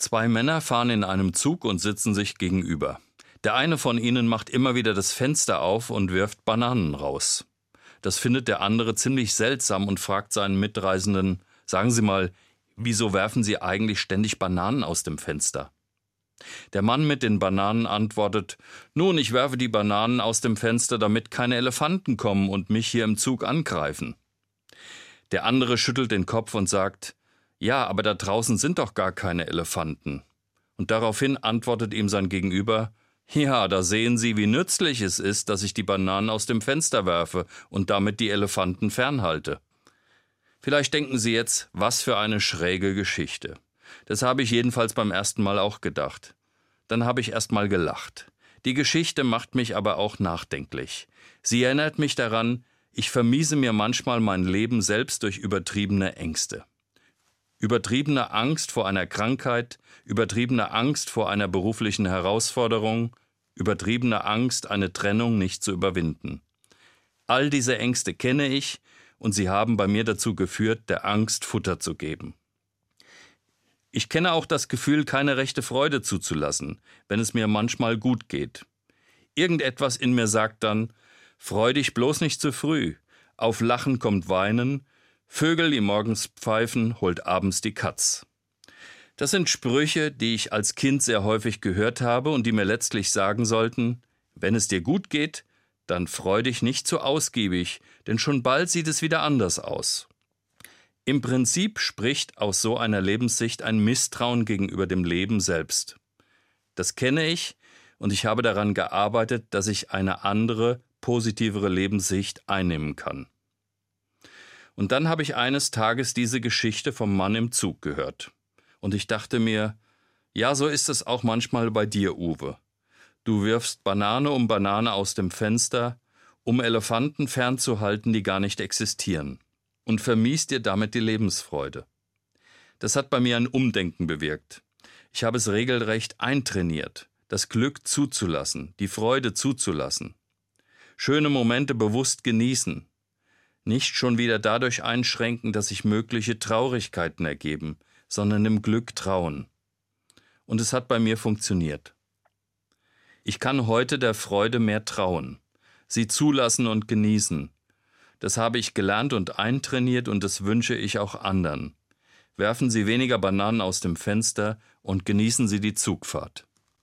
Zwei Männer fahren in einem Zug und sitzen sich gegenüber. Der eine von ihnen macht immer wieder das Fenster auf und wirft Bananen raus. Das findet der andere ziemlich seltsam und fragt seinen Mitreisenden: Sagen Sie mal, wieso werfen Sie eigentlich ständig Bananen aus dem Fenster? Der Mann mit den Bananen antwortet: Nun, ich werfe die Bananen aus dem Fenster, damit keine Elefanten kommen und mich hier im Zug angreifen. Der andere schüttelt den Kopf und sagt: Ja, aber da draußen sind doch gar keine Elefanten. Und daraufhin antwortet ihm sein Gegenüber: Ja, da sehen Sie, wie nützlich es ist, dass ich die Bananen aus dem Fenster werfe und damit die Elefanten fernhalte. Vielleicht denken Sie jetzt, was für eine schräge Geschichte. Das habe ich jedenfalls beim ersten Mal auch gedacht. Dann habe ich erst mal gelacht. Die Geschichte macht mich aber auch nachdenklich. Sie erinnert mich daran, ich vermiese mir manchmal mein Leben selbst durch übertriebene Ängste. Übertriebene Angst vor einer Krankheit, übertriebene Angst vor einer beruflichen Herausforderung, übertriebene Angst, eine Trennung nicht zu überwinden. All diese Ängste kenne ich und sie haben bei mir dazu geführt, der Angst Futter zu geben. Ich kenne auch das Gefühl, keine rechte Freude zuzulassen, wenn es mir manchmal gut geht. Irgendetwas in mir sagt dann: Freu dich bloß nicht zu früh, auf Lachen kommt Weinen, Vögel, die morgens pfeifen, holt abends die Katz. Das sind Sprüche, die ich als Kind sehr häufig gehört habe und die mir letztlich sagen sollten: Wenn es dir gut geht, dann freu dich nicht zu ausgiebig, denn schon bald sieht es wieder anders aus. Im Prinzip spricht aus so einer Lebenssicht ein Misstrauen gegenüber dem Leben selbst. Das kenne ich und ich habe daran gearbeitet, dass ich eine andere, positivere Lebenssicht einnehmen kann. Und dann habe ich eines Tages diese Geschichte vom Mann im Zug gehört. Und ich dachte mir: Ja, so ist es auch manchmal bei dir, Uwe. Du wirfst Banane um Banane aus dem Fenster, um Elefanten fernzuhalten, die gar nicht existieren, und vermiest dir damit die Lebensfreude. Das hat bei mir ein Umdenken bewirkt. Ich habe es regelrecht eintrainiert, das Glück zuzulassen, die Freude zuzulassen. Schöne Momente bewusst genießen. Nicht schon wieder dadurch einschränken, dass sich mögliche Traurigkeiten ergeben, sondern dem Glück trauen. Und es hat bei mir funktioniert. Ich kann heute der Freude mehr trauen, sie zulassen und genießen. Das habe ich gelernt und eintrainiert und das wünsche ich auch anderen. Werfen Sie weniger Bananen aus dem Fenster und genießen Sie die Zugfahrt.